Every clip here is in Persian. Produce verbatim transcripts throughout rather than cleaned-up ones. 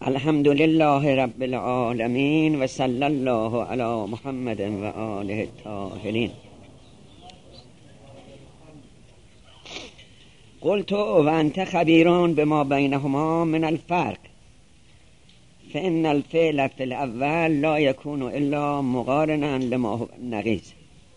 الحمد لله رب العالمین و صلی الله علی محمد و آله الطاهرین. قلت و انت خبیرون بما بینهما من الفرق فإن الفعل في الاول لا يكون الا مقارنا لما هو نقیض.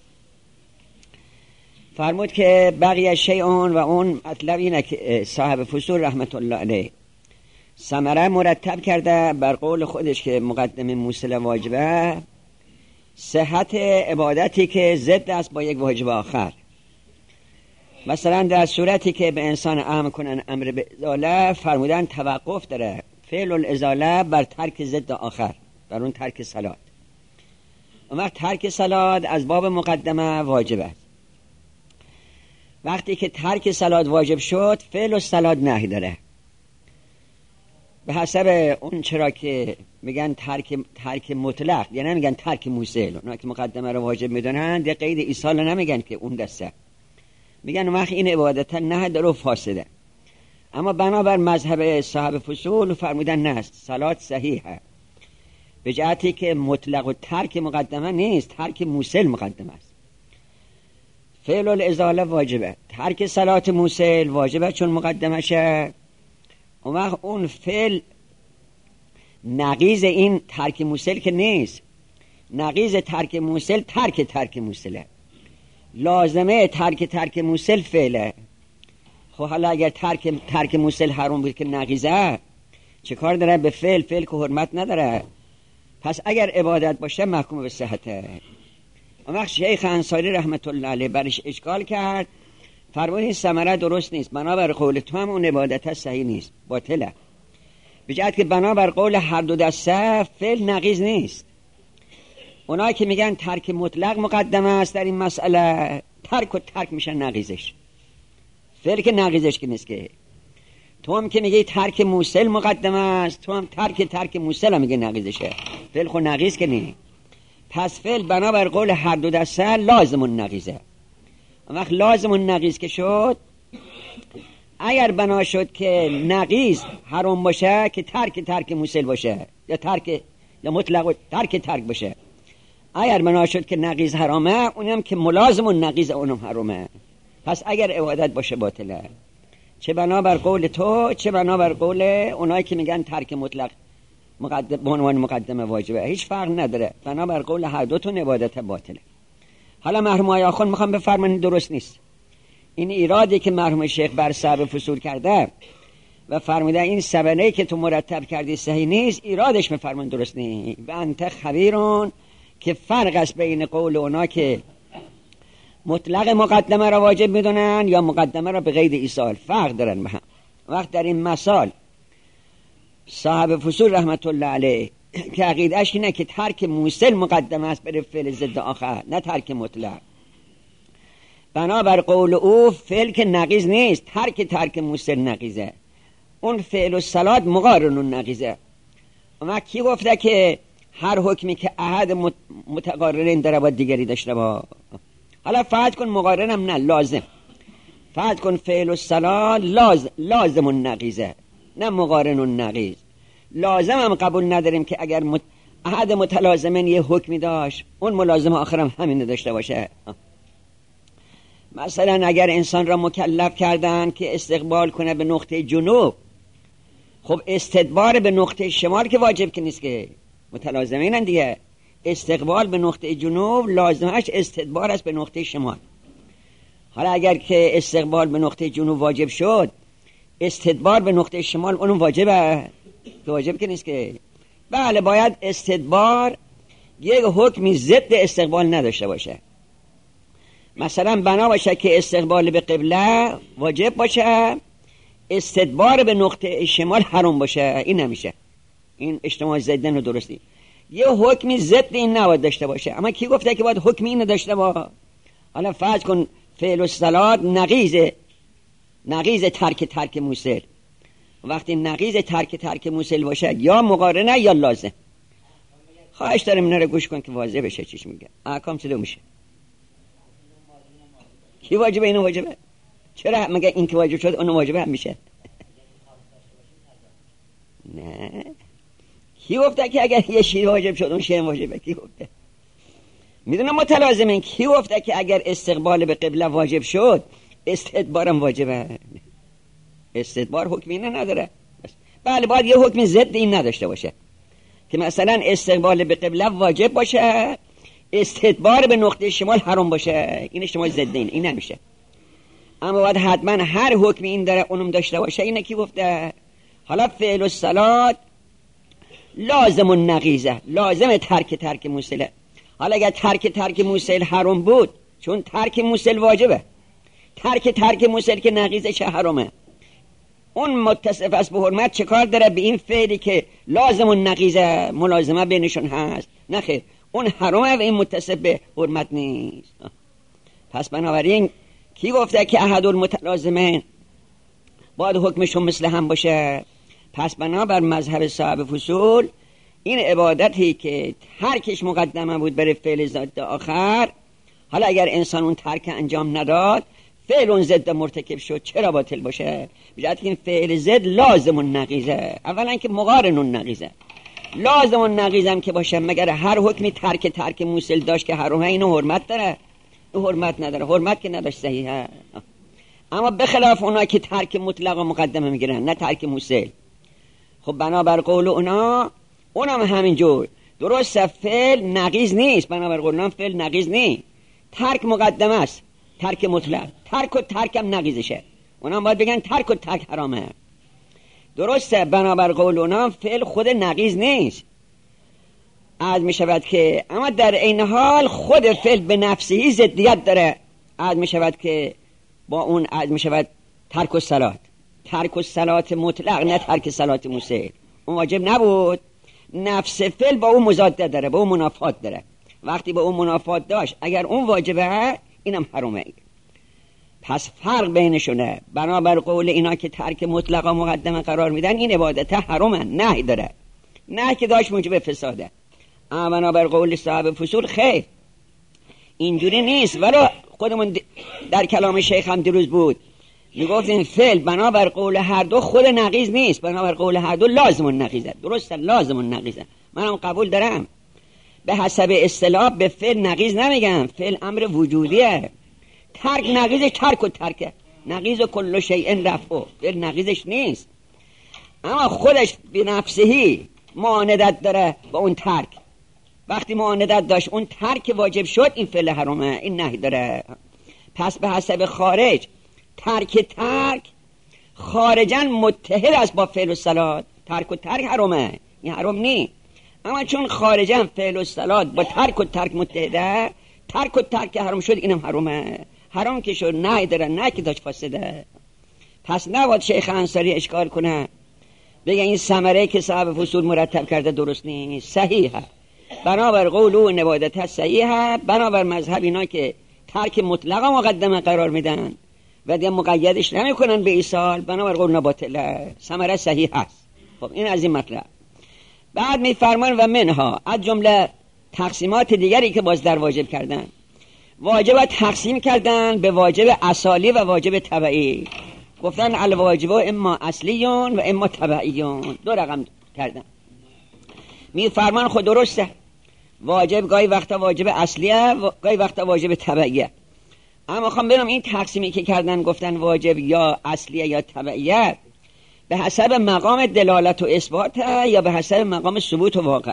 فرمود که بقیه شیئون و اون مطلب اینه که صاحب فصول رحمت الله علیه ثمره مرتب کرده بر قول خودش که مقدم موصل واجبه صحت عبادتی که ضد است با یک واجب آخر. مثلا در صورتی که به انسان امر کنن امر به ازاله فرمودن توقف داره فعل الازاله بر ترک ضد آخر، بر اون ترک صلات. اما ترک صلات از باب مقدمه واجبه. وقتی که ترک صلات واجب شد فعل الصلات نهی داره به حسب اون چرا که میگن ترک ترک مطلق، یعنی نمیگن ترک موصل. اونا که مقدمه رو واجب میدونن ده قید ایصال نمیگن که اون دسته، میگن اون وقت این عبادت نه درو فاسده. اما بنابر مذهب صاحب فصول فرمودن نه، صلات صحیحه به جهتی که مطلق و ترک مقدمه نیست، ترک موصل مقدمه است. فعل الازاله واجبه، ترک صلات موصل واجبه چون مقدمه شه. اون وقت اون فعل نقیض این ترک موصل که نیست، نقیض ترک موصل ترک ترک موصله، لازمه ترک ترک موصل فعله. خب حالا اگر ترک ترک موصل حرام بود که نقیضه، چه کار داره به فعل؟ فعل که حرمت نداره. پس اگر عبادت باشه محکوم به صحته. اون وقت شیخ انصاری رحمت الله علیه برش اشکال کرد، فرمود این ثمره درست نیست، بنابر قول تو هم اون عبادت صحیح نیست، باطله. به جهت که بنابر قول هر دو دسته فعل نقیض نیست. اونایی که میگن ترک مطلق مقدمه است در این مسئله، ترک و ترک میشن نقیضش. فعل که نقیضش که نیست که. تو هم که میگی ترک موصل مقدمه است، تو هم ترک ترک موصل هم میگی نقیضشه. فعل خود نقیض که نیست. پس فعل بنابر قول هر دو دسته لازم النقیضه. وقت لازم النقیض که شد، اگر بنا شد که نقیض حرام باشه که ترک ترک موصل باشه، یا ترک یا مطلق ترک ترک باشه. اگر بنا شد که نقیض حرامه، اونم که ملازم النقیض اونم حرامه. پس اگر عبادت باشه باطله، چه بنابر قول تو چه بنابر قول اونایی که میگن ترک مطلق مقدم به عنوان مقدمه واجبه، هیچ فرق نداره. بنابر قول هر دو تون عبادت باطله. حالا مرحوم آقای آخوند میخوام بفرماین درست نیست. این ایرادی که مرحوم شیخ بر صاحب فصول کرده و فرموده این سبنه که تو مرتب کردی صحیح نیست، ایرادش میفرماین درست نیست. و انت خبیرون که فرق است بین قول اونا که مطلق مقدمه را واجب میدونن یا مقدمه را به قید ایصال، فرق دارن به هم. وقت در این مثال صاحب فصول رحمت الله علیه که عقیدهش اینه که ترک موصل مقدمه است بر فعل ضد آخر، نه ترک مطلق. بنابر قول او فعل که نقیض نیست، ترک ترک موصل نقیضه. اون فعل و صلات مقارن النقیضه. اما کی گفته که هر حکمی که احد متقارنین داره با دیگری داشته با؟ حالا فرض کن مقارنم نه، لازم. فرض کن فعل و صلات لازم لازم النقیضه، نه مقارن النقیض. لازم هم قبول نداریم که اگر مت... احد متلازمین یه حکمی داشت، اون ملازم آخرم همین داشته باشه. مثلا اگر انسان را مکلف کردن که استقبال کنه به نقطه جنوب، خب استدبار به نقطه شمال که واجب که نیست که، متلازمینن دیگه. استقبال به نقطه جنوب لازمش استدبار است به نقطه شمال. حالا اگر که استقبال به نقطه جنوب واجب شد، استدبار به نقطه شمال اونم واجبه که واجب که نیست که. بله باید استدبار یک حکمی ضد استقبال نداشته باشه. مثلا بنا باشه که استقبال به قبله واجب باشه، استدبار به نقطه شمال حرام باشه، این نمیشه. این اجتماع ضدن و درستی. یه حکمی ضد این نباید داشته باشه. اما کی گفته که باید حکمی این داشته باشه؟ حالا فرض کن فعل و صلات نقیض نقیض ترک ترک موصل. وقتی نقیض ترک ترک موصل باشه یا مقارنه یا لازم. خواهش دارم اینا رو گوش کن که واضح بشه چیش میگه. احکام چطور میشه؟ کی واجبه اینو واجبه؟ چرا مگه این که واجب شد اونو واجبه هم میشه؟ نه کی گفته که اگر یه شیر واجب شد اون شیر واجبه؟ کی گفته؟ میدونم متلازمین. کی گفته که اگر استقبال به قبله واجب شد استدبارم واجبه؟ استدبار حکمی نداره. بله باید یه حکمی ضد این نداشته باشه که مثلا استقبال به قبله واجب باشه، استدبار به نقطه شمال حرام باشه. این شما ضد این این نمیشه. اما باید حتما هر حکمی این داره اونم داشته باشه. اینه کی گفته؟ حالا فعل الصلات لازم النقیزه، لازم ترک ترک موصله. حالا اگر ترک ترک موصل حرام بود، چون ترک موصل واجبه، ترک ترک موصل که نقیزش حرامه، اون متصف است به حرمت چه کار داره به این فعلی که لازم النقیزه ملازمه بینشون هست؟ نه خیر، اون حرامه و این متصف به حرمت نیست. پس بنابراین کی گفته که احد المتلازمین باید حکمشون مثل هم باشه؟ پس بنابر مذهب صاحب فصول این عبادتی که ترکش مقدمه بود برای فعل ضد آخر، حالا اگر انسان اون ترک انجام نداد فعل اون ضد مرتکب شد، چرا باطل باشه؟ بجد که این فعل ضد لازم النقیزه. اولا که مقارن النقیزه، لازم النقیزم که باشه مگر هر حکمی ترک ترک موصل داشت که حرامه اینو حرمت داره؟ این حرمت نداره. حرمت که نداشت صحیحه. اما بخلاف اونا که ترک مطلق و مقدمه میگیرن نه ترک موصل، خب بنابر قول اونا اونم همینجور درست فعل نقیز نیست. بنابر قول اونا فعل نقیز نیست، ترک مقدمه است، ترک مطلق. ترک و ترکم نقیزشه. اونا باید بگن ترک و ترک حرامه. درسته بنابر قول اونا فعل خود نقیز نیست، عاد می شود که اما در این حال خود فعل به نفسه ضدیت داره. عاد می شود که با اون عاد می شود ترک الصلات، ترک الصلات مطلق، نه ترک صلات موصل. اون واجب نبود، نفس فعل با اون مضاد داره، با اون منافات داره. وقتی با اون منافات داشت اگر اون واجبه اینم حرامه. پس فرق بینشونه. بنابر قول اینا که ترک مطلق و مقدمه قرار میدن این عبادت حرامه، نه داره، نه که داشت موجب فساده. اما بنابر قول صاحب فصول خیر اینجوری نیست. ولی خودمون در کلام شیخ هم دیروز بود میگفت این فعل بنابر قول هر دو خود نقیز نیست، بنابر قول هر دو لازم النقیزه. درسته لازم النقیزه، منم قبول دارم. به حسب اصطلاح به فعل نقیز نمیگم، فعل امر وجودیه. ترک نقیزش ترک و ترکه، نقیز و کل شیء رفعه، فعل نقیزش نیست. اما خودش به نفسهی معاندت داره با اون ترک. وقتی معاندت داشت اون ترک واجب شد این فعل حرامه، این نهی داره. پس به حسب خارج ترک ترک خارجاً متحد است با فعل الصلات. ترک و ترک حرامه، این حرام نی. اما چون خارجاً فعل الصلات با ترک و ترک متحده، ترک و ترک حرام شد، اینم حرامه. حرام که شد نه داره، نه که داشت فاسده. پس نباید شیخ انصاری اشکال کنه بگه این ثمره که صاحب فصول مرتب کرده درست نیست، صحیحه. بنابر قول او عبادت صحیحه. بنابر مذهب اینا که ترک مطلق مقدمه قرار میدن و دیگه مقیدش نمیکنن به ایصال، بنابر قول نباطله، ثمره صحیح هست. خب این از این مطلب. بعد میفرمان و منها از جمله تقسیمات دیگری که باز در واجب کردن، واجب تقسیم کردن به واجب اصالی و واجب تبعی. گفتن الواجب اما اصلیون و اما تبعیون، دو رقم کردن. میفرمان خود درسته، واجب گاهی وقتا واجب اصلیه و گاهی وقتا واجب تبعیه. اما خواهم بگم این تقسیمی که کردن گفتن واجب یا اصلیه یا تبعیه به حسب مقام دلالت و اثبات یا به حسب مقام ثبوت و واقع.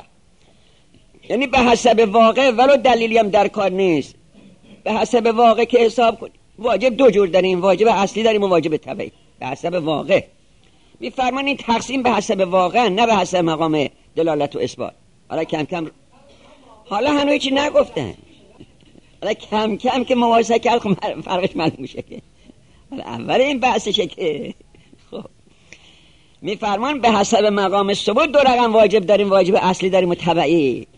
یعنی به حسب واقع ولو دلیلی هم در کار نیست، به حسب واقع که حساب کنیم واجب دو جور داریم، واجب اصلی داریم و واجب تبعی. به حسب واقع میفرمان این تقسیم به حسب واقع، نه به حسب مقام دلالت و اثبات. حالا کم کم حالا هنوز هیچی نگفتن، حالا کم کم که موازه کرد فرقش معلوم میشه که حالا اول این بحثشه که خب میفرمان به حسب مقام ثبوت دو رقم واجب داریم، واجب اصلی داریم و تبعی.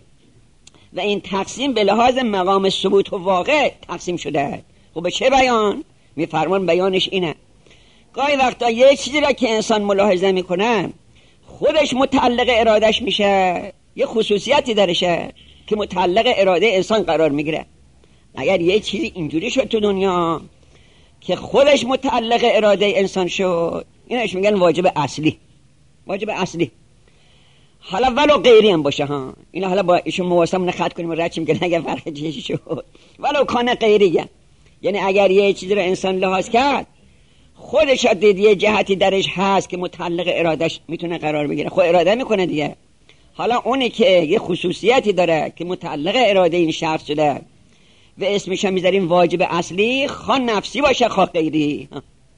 و این تقسیم به لحاظ مقام ثبوت و واقع تقسیم شده. خب به چه بیان؟ میفرمان بیانش اینه، گاهی وقتا یه چیزی را که انسان ملاحظه میکنه خودش متعلق ارادش میشه، یه خصوصیتی درشه که متعلق اراده انسان قرار میگیره. اگر یه چیزی اینجوری شد تو دنیا که خودش متعلق اراده انسان شد، اینش میگن واجب اصلی. واجب اصلی حالا ولو غیری هم باشه ها، اینا حالا با ایشون مواسم نخط کنیم و رد چیم که نگه فرق چی شد. ولو کان غیری، یعنی اگر یه چیزی رو انسان لحاظ کرد خودش دید یه جهتی درش هست که متعلق ارادش میتونه قرار بگیره، خود اراده میکنه دیگه. حالا اونی که یه خصوصیتی داره که متعلق اراده این شخص شده و اسمش هم میذاریم واجب اصلی، خواه نفسی باشه خواه غیری.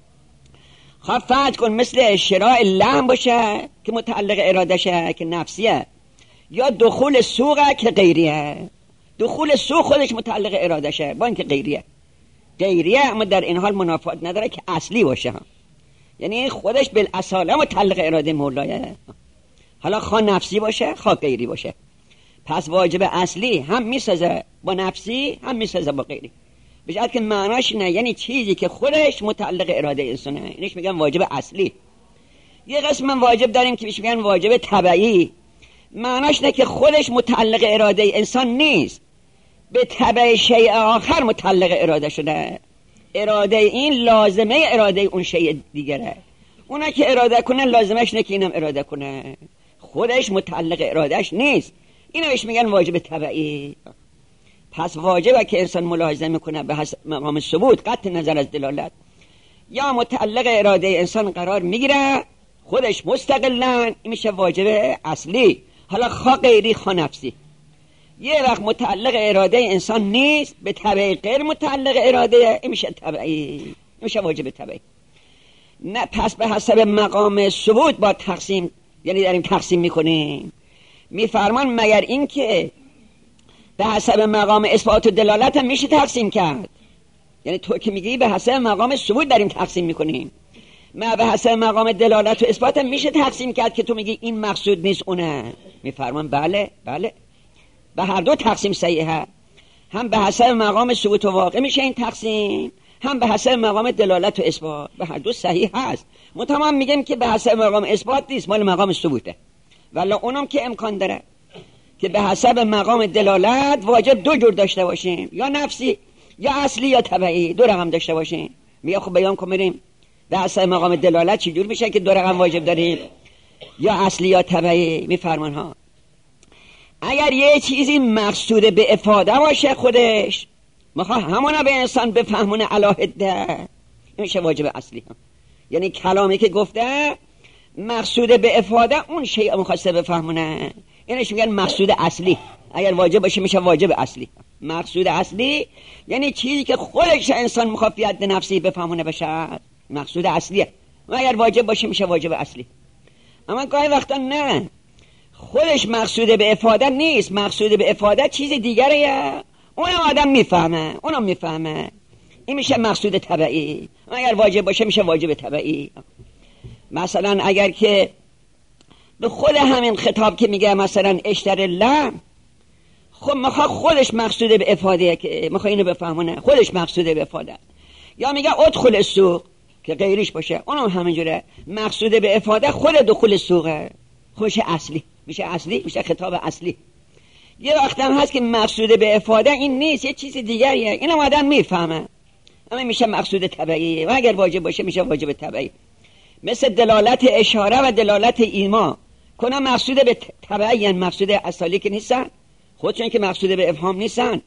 خواه فرض کن مثل شراء لحم باشه که متعلق ارادشه که نفسیه، یا دخول سوقه که غیریه. دخول سوق خودش متعلق ارادشه با اینکه غیریه. غیریه اما در این حال منافات نداره که اصلی باشه، یعنی خودش بالاصاله متعلق اراده مولایه. حالا خواه نفسی باشه خواه غیری باشه، پس واجب اصلی هم میسازه با نفسی هم میسازه با غیری. بجد که معناش نه، یعنی چیزی که خودش متعلق اراده انسانه اینش میگن واجب اصلی. یه قسم من واجب داریم که میگن واجب تبعی، معناش نه که خودش متعلق اراده انسان نیست، به تبع شیء آخر متعلق اراده شده. اراده این لازمه اراده اون شیء دیگره، اونا که اراده کنه لازمش نه که اینم اراده کنه، خودش متعلق ارادهش نیست. اینو بهش میگن واجب تبعی. پس واجبه که انسان ملاحظه میکنه به حسب مقام ثبوت قطع نظر از دلالت، یا متعلق اراده انسان قرار میگیره خودش مستقلن، این میشه واجب اصلی. حالا خواه غیری خواه نفسی. یه وقت متعلق اراده انسان نیست، به تبع غیر متعلق اراده، این میشه تبعی، این میشه واجب تبعی. نه پس به حسب مقام ثبوت با تقسیم، یعنی داریم تقسیم میکنیم. میفرمان مگر این که به حسب مقام اثبات و دلالت هم میشه تقسیم کرد، یعنی تو که میگی به حسب مقام ثبوت داریم تقسیم میکنیم، ما به حسب مقام دلالت و اثبات هم میشه تقسیم کرد که تو میگی این مقصود نیست اونه. میفرمان بله بله، به هر دو تقسیم صحیحه، هم به حسب مقام ثبوت و واقع میشه این تقسیم، هم به حسب مقام دلالت و اثبات، به هر دو صحیح هست. متمام میگیم که به حسب مقام اثبات نیست، مال مقام ثبوته، ولی اونم که امکان داره که به حسب مقام دلالت واجب دو جور داشته باشیم، یا نفسی یا اصلی یا تبعی، دو رقم داشته باشیم. میگه خب بیان کنیم به حسب مقام دلالت چی جور میشه که دو رقم واجب داریم، یا اصلی یا تبعی. میفرمان ها اگر یه چیزی مقصود به افاده باشه خودش میخواه همونا به انسان بفهمونه علاهده، این میشه واجب اصلی هم. یعنی کلامی که گفته مقصود به افاده اون شیء مخواسته بفهمونه، اینش میگن مقصود اصلی. اگر واجب باشه میشه واجب اصلی. مقصود اصلی یعنی چیزی که خودش انسان میخواد فی حد نفسی بفهمونه بشه، مقصود اصلیه. و اگر واجب باشه میشه واجب اصلی. اما گاهی وقتا نه، خودش مقصود به افاده نیست، مقصود به افاده چیز دیگره، اونم آدم میفهمه، اونم میفهمه، این میشه مقصود تبعی. اگر واجب باشه میشه واجب تبعی. مثلا اگر که به خود همین خطاب که میگه مثلا اشتر لم، خب میخواد خودش مقصود به افاده که میخواد اینو بفهمونه، خودش مقصود به افاده. یا میگه ادخل السوق که غیریش باشه، اونم همینجوره، مقصود به افاده خود دخول سوقه، خوش اصلی میشه، اصلی میشه خطاب اصلی. یه وقت هم هست که مقصود به افاده این نیست، یه چیز دیگریه، اینم آدم میفهمه، اما میشه مقصود تبعی. و اگر واجب باشه میشه واجب تبعی. مثل دلالت اشاره و دلالت ایما، کنه مقصود به تبعی، یعنی مقصود اصلی که نیستن، خودشون که مقصود به افهام نیستن.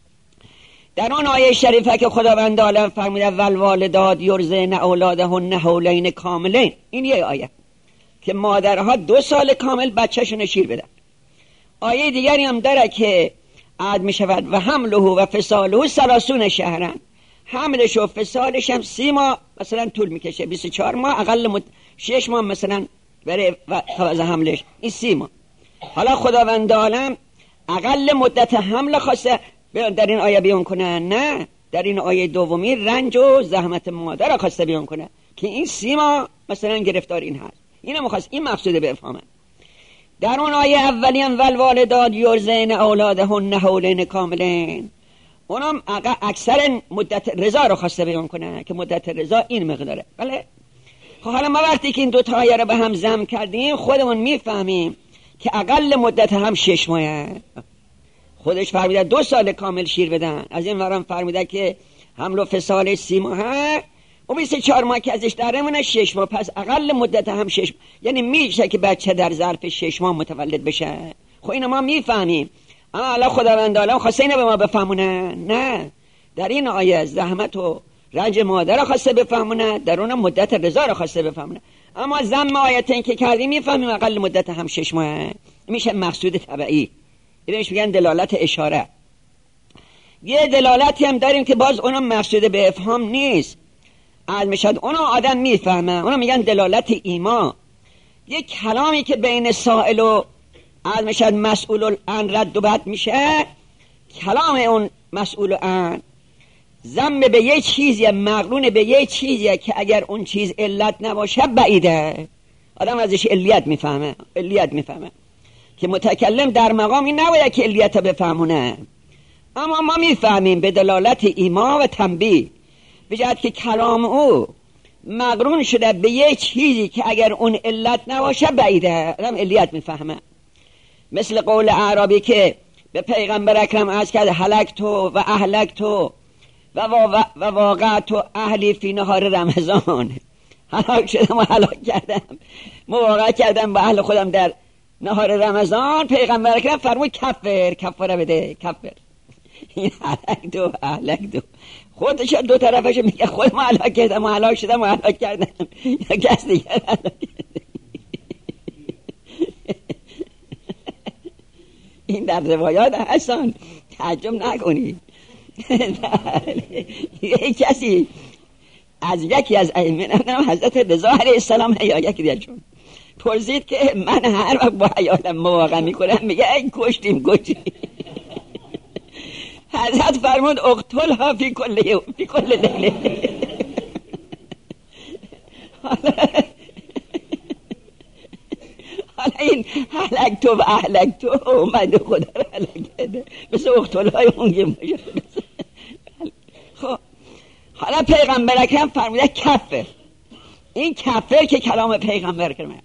در اون آیه شریفه که خداوند عالم فرموده والوالدات یرضعن اولادهن حولین کاملین، این یه آیه که مادرها دو سال کامل بچه‌شون شیر بدن. آیه دیگری هم داره که عاد می شود و حمله و فصاله ثلاثون شهرن، حملش و فصالش هم سی ماه مثلا طول میکشه، بیست و چهار ماه اقل مد... شش ماه مثلا برای فاز حملش، این سی ماه. حالا خداوند عالم اقل مدت حمل خواسته در این آیه بیان کنه؟ نه، در این آیه دومی رنج و زحمت مادر را خواسته بیان کنه که این سی ماه مثلا گرفتار این هست، اینو می‌خواست، این مقصود به افهامه. در اون آیه اولی هم والوالدات یرضعن اولادهن حولین کاملین، اونم اکثر مدت رضا رو خواسته بیان کنه که مدت رضا این مقداره. بله، خب حالا ما وقتی که این دو تا آیه رو به هم ضم کردیم خودمون میفهمیم که اقل مدت هم شش ماهه. خودش فرموده دو سال کامل شیر بدن، از این ورم فرموده که حمل و فصال سی ماهه، و بیست و چهار ماه که ازش داره مونه شش ماه، پس اقل مدت هم شش ماه. یعنی میشه که بچه در ظرف شش ماه متولد بشه. خب اینو ما میفهمیم، اما الله خداوند عالم خواسته اینو به ما بفهمونه؟ نه، در این آیه زحمت و رنج مادر رو خواسته بفهمونه، در اون مدت رضا رو خواسته بفهمونه. اما ضمن آیتین که کردیم میفهمیم اقل مدت هم شش ماه. میشه مقصود تبعی، اینش میگن دلالت اشاره. یه دلالتی هم داریم که باز اونم مقصود به افهام نیست، از میشد اونو آدم میفهمه، اونو میگن دلالت ایما. یه کلامی که بین سائل و از میشد مسئول عن رد و بد میشه، کلام اون مسئول عن ضم به یه چیزی، مقرون به یه چیزی که اگر اون چیز علت نباشه بعیده. آدم ازش علیت میفهمه، علیت میفهمه که متکلم در مقام این نباید که علیت بفهمونه، اما ما میفهمیم به دلالت ایما و تنبیه، به جهت که کلام او مقرون شده به یه چیزی که اگر اون علت نباشه بعیده. آدم علیت میفهمه. مثل قول اعرابی که به پیغمبر اکرم عرض کرد هلکتو و اهلکتو و و واقعتو اهلی فی نهار رمضان، هلاک شدم و هلاک کردم، مواقع کردم با اهل خودم در نهار رمضان. پیغمبر اکرم فرمود کفر، کفاره بده، کفر. این هلکتو و اهلکتو خودش دو طرفش میگه خودم هلاک کردم و هلاک شدم و هلاک کردم، یا کس دیگر هلاک کردم. این در روایات هستن، تعجب نکنید. یک کسی از یکی از ائمه، نمیدونم حضرت رضا علیه السلام یا یکی دیگرشون، پرسید که من هر وقت با عیالم مواقع میکنم میگه ای کشتیم کشتیم. حضرت فرمود اقتلها فی کل یوم فی کل لیله. حالا این هلک تو و اهلک تو اومده خدا رو هلک کرده، مثل اقتلهای اونگه باشه. خب حالا پیغمبر اکرم فرموده کفر. این کفر که کلام پیغمبر کرمه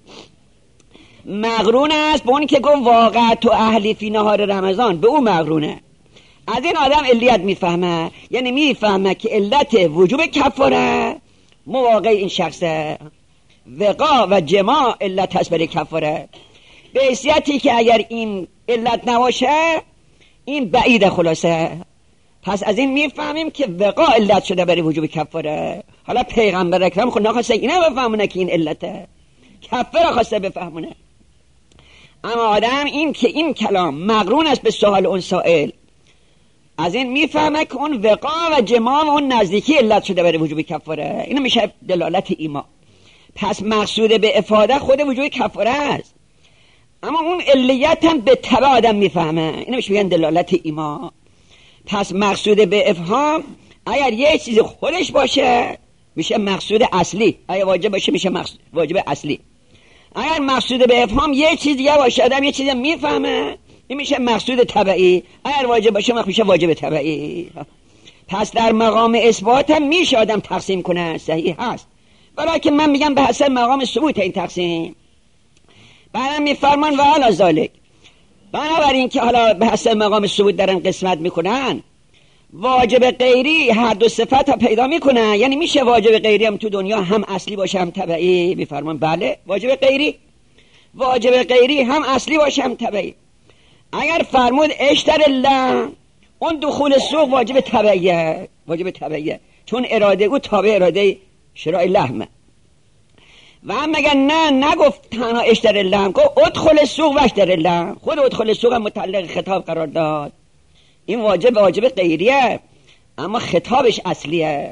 مقرون است به اون که گفت واقع تو اهلی فی نهار رمضان، به اون مقرونه. از این آدم علیت میفهمه، یعنی میفهمه که علت وجوب کفاره مواقع این شخصه، وقا و جماع علت هست برای کفاره، به حیثیتی که اگر این علت نباشه این بعید خلاصه. پس از این میفهمیم که وقا علت شده برای وجوب کفاره. حالا پیغمبر اکرم خود نخواسته اینه بفهمونه که این علته، کفاره خواسته بفهمونه. اما آدم این که این کلام مقرون است به سوال اون سائل، از این میفهمه که اون وقا و جماع و اون نزدیکی علت شده برای وجوب کفاره. اینو میشه دلالت ایما. پس مقصود به افاده خود وجوب کفاره است، اما اون علیت هم به تبع آدم میفهمه. اینو میشه میگن دلالت ایما. پس مقصود به افهام اگر یه چیز خودش باشه میشه مقصود اصلی، اگر واجب باشه میشه مقصود واجب اصلی. اگر مقصود به افهام یه چیز دیگه باشه آدم یه چیزی میفهمه، این میشه مقصود تبعی. اگر واجب باشه میشه واجب تبعی. پس در مقام اثبات هم میشه آدم تقسیم کنه، صحیح هست، برای که من میگم به حسب مقام ثبوت این تقسیم. بعدم میفرمان و علی ذالک، بنابراین که حالا به حسب مقام ثبوت دارن قسمت میکنن، واجب غیری هر دو صفت ها پیدا میکنن. یعنی میشه واجب غیری هم تو دنیا هم اصلی باشه هم تبعی. میفرمان بله، واجب غیری واجب غیری هم اصلی باشه هم تبعی. اگر فرمود اشتر الله، اون دخول سوق واجب تبعیه، واجب تبعیه، چون اراده او تابع اراده شراء لحمه. و هم مگه نه نگفت تنها اشتر الله، گفت ادخل سوق و اشتر الله. خود ادخل سوق هم متعلق خطاب قرار داد. این واجب واجب غیریه اما خطابش اصلیه.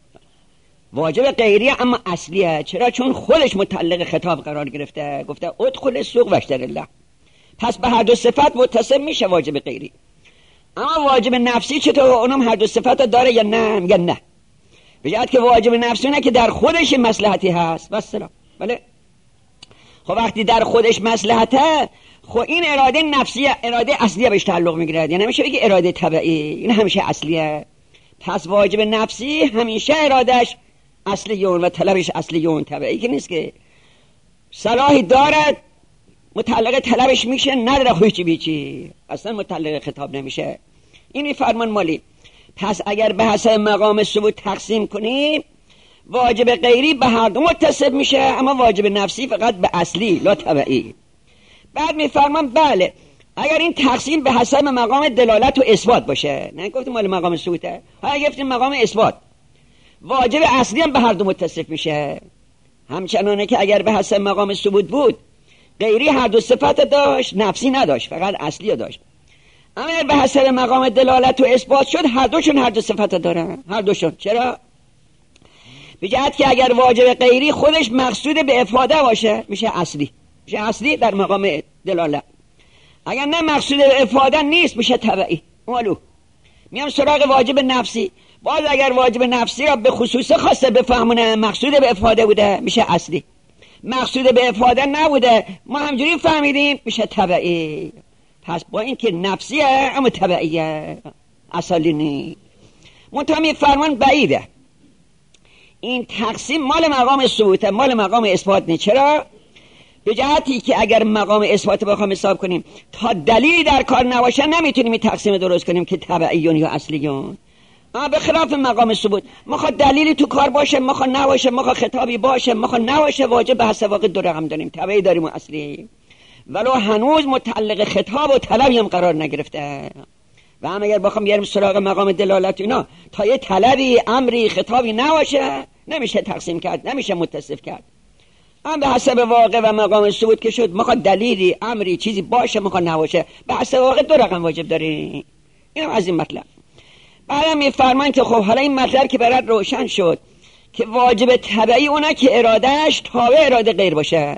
واجب غیریه اما اصلیه. چرا؟ چون خودش متعلق خطاب قرار گرفته، گفته ادخل سوق و اشتر الله. پس به هر دو صفت متصل میشه واجب غیری. اما واجب نفسی چطور؟ اونم هر دو صفت داره یا نه؟ میگن نه، به جهت که واجب نفسی نه که در خودش مصلحتی هست. بس بله. خب وقتی در خودش مصلحته، خب این اراده نفسیه، اراده اصلیه بهش تعلق میگیره، یعنی نمیشه بگی اراده طبعی، این همیشه اصلیه. پس واجب نفسی همیشه ارادهش اصلیون و طلبش اصلیون، طبعی که نیست که صلاحی دارد متعلق طلبش میشه، نداره هیچی بیچی، اصلا متعلق خطاب نمیشه. این فرمان مالی. پس اگر به حسب مقام ثبوت تقسیم کنیم، واجب غیری به هر دو متصف میشه، اما واجب نفسی فقط به اصلی لا تبعی. بعد میفرمان بله اگر این تقسیم به حسب مقام دلالت و اثبات باشه، نه گفتیم مال مقام ثبوته، ها گفتیم مقام اثبات، واجب اصلی هم به هر دو متصف میشه. همچنانه که اگر به حسب مقام ثبوت بود غیری هر دو صفت داشت، نفسی نداشت، فقط اصلی داشت. اما اگر به حسب مقام دلالت و اثبات شد، هر دوشون هر دو صفت دارن، هر دوشون. چرا؟ به جهت که اگر واجب غیری خودش مقصود به افاده باشه میشه اصلی، میشه اصلی در مقام دلالت. اگر نه مقصود به افاده نیست میشه تبعی. مالو میام سراغ واجب نفسی، باز اگر واجب نفسی را به خصوص خواسته بفهمونه مقصود به افاده بوده میشه اصلی، مقصود به افاده نبوده ما همجوری فهمیدیم میشه تبعی. پس با این که نفسیه اما تبعیه، اصلی نیست. منتها میفرمان بعیده این تقسیم مال مقام ثبوته، مال مقام اثبات نیست. چرا؟ به جهتی که اگر مقام اثبات بخوام حساب کنیم تا دلیلی در کار نباشه نمیتونیم این تقسیم درست کنیم که تبعیون یا اصلیون. اما به خلاف مقام ثبوت مخواد دلیلی تو کار باشه، مخواد نباشه، مخواد خطابی باشه، مخواد نباشه، واجب به حسب واقع دو رقم داریم، تبعی داریم و اصلی، ولو هنوز متعلق خطاب و طلبی هم قرار نگرفته. و هم اگر بخوام بیاریم سراغ مقام دلالت اینا تا یه طلبی، امری، خطابی نباشه نمیشه تقسیم کرد، نمیشه متصف کرد. هم به حسب واقع و مقام ثبوت که شد مخواد دلیلی، امری، چیزی باشه، مخواد نباشه، به حسب واقع دو رقم واجب داریم. اینم از این مطلب. بعدم میفرمان که خب حالا این مطلب که برات روشن شد که واجب تبعی اونه که ارادهش تابع اراده غیر باشه،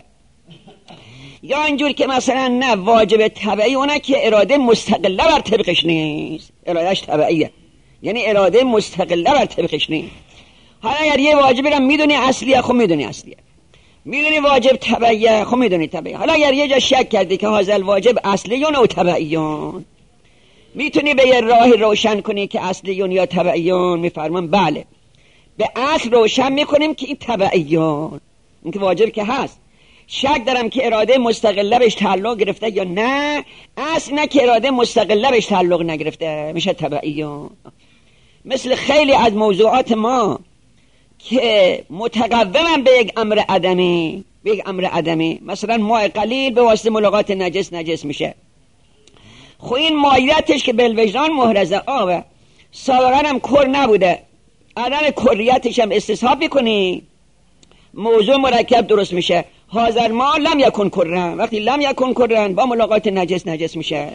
یا اینجور که مثلا نه واجب تبعی اونه که اراده مستقله بر طبقش نیست، ارادهش تبعیه یعنی اراده مستقله بر طبقش نیست. حالا اگر یه واجبی رو میدونی اصلیه، خب میدونی اصلیه، میدونی واجب تبعیه، خب میدونی تبعیه. حالا اگر یه جا شک کردی که هازل واجب اصلیون و تبعیون، میتونی به یه راهی روشن کنی که اصلیون یا تبعیون. میفرمان بله به اصل روشن میکنیم که این تبعیون، این که واجب که هست، شک دارم که اراده مستقله بهش تعلق گرفته یا نه، اصل نه که اراده مستقله بهش تعلق نگرفته، میشه تبعیون. مثل خیلی از موضوعات ما که متقومن به یک امر عدمی، به یک امر عدمی، مثلا ماء قلیل به واسطه ملاقات نجس نجس میشه. خب این مایتش که بالوجدان محرزه آبه، سابقا هم کر نبوده، عدم کریتش هم استصحاب میکنی، موضوع مرکب درست میشه. حاضر ما لم یکن کرن، وقتی لم یکن کرن با ملاقات نجس نجس میشه.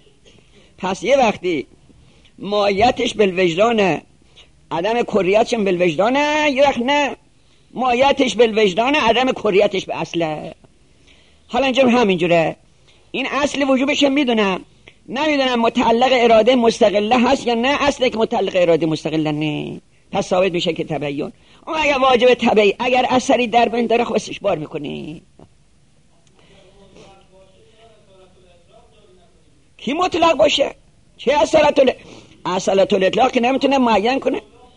پس یه وقتی مایتش بالوجدانه، عدم کریتش هم بالوجدانه، یه وقت نه مایتش بالوجدانه، عدم کریتش به اصله. حالا اینجا همینجوره، این اصل وجوبش میدونم، نمیدونم متعلق اراده مستقله هست یا نه، اصله که متعلق اراده مستقله نه، پس ثابت میشه که تبعیون. اما اگر واجب تبعی اگر اثری در بین داره خب استشبار میکنی. کی مطلق باشه؟ چه اصالت ال... اصالت الاطلاق که نمیتونه معین کنه.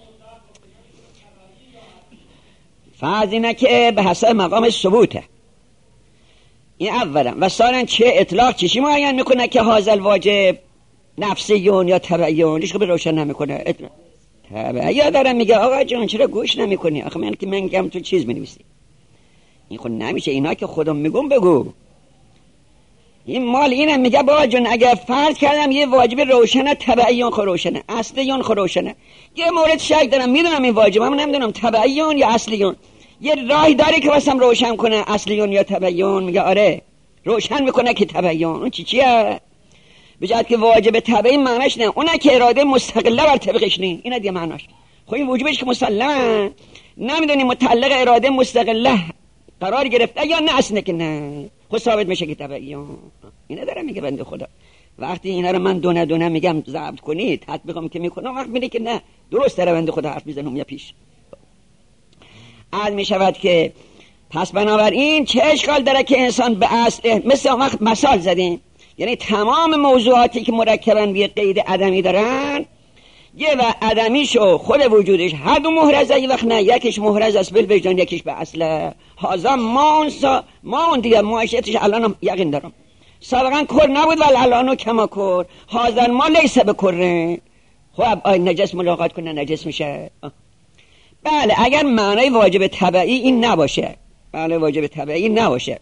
فرض اینه که به حسب مقام ثبوته، این اولا. و ثانیا چه اطلاق چیشی معین میکنه که حاصل واجب نفسیون یا تبعیون، هیچ به روشن نمیکنه. اطلاق تبعی دارم میگه آقا جان چرا گوش نمیکنی؟ آخه من که من میگم تو چیز مینویسی، این خود نمیشه. اینا که خودم میگم بگو، این مال اینم میگه بابا جان اگر فرض کردم یه واجب روشنه، تبعیون خو روشنه، اصلیون خو روشنه، یه مورد شک دارم میدونم این واجب هم نمیدونم تبعیون یا اصلیون، یه راهی داری که واسم روشن کنه اصلیون یا تبعیون؟ میگه آره روشن میکنه که تبعیون. اون چی چیه؟ بجد که واجب تبعی معناش نه اونه که اراده مستقله بر طبقش نه، اینه دیگه معناش. خب این وجوبش که مسلمه، نمیدونی متعلق اراده مستقله قرار گرفته یا نه، اصلا که نه، خود ثابت میشه که تبعیون. اینه داره میگه بنده خدا. وقتی اینا رو من دونه دونه میگم ضبط کنید تطبیقم که میکنم، وقت میگه که نه درست داره بنده خدا حرف میزنم یا پیش عاد میشود که پس بنابراین چه اشکال داره که انسان به اصل، مثل وقت مثال زدیم، یعنی تمام موضوعاتی که مرکبن به قید عدمی دارن، یه و عدمیشو خود وجودش هر دو محرزه، یه وقت نه یکیش محرز است بالوجدان یکیش به اصله. هازا ما اون سا ما اون دیگه معاشرتش الان یقین دارم سابقا کر نبود ولی الانو کما کر. هازا ما لیسه به کره، خب نجس ملاقات کنه نجس میشه. بله اگر معنای واجب طبعی این نباشه، بله واجب طبعی نباشه،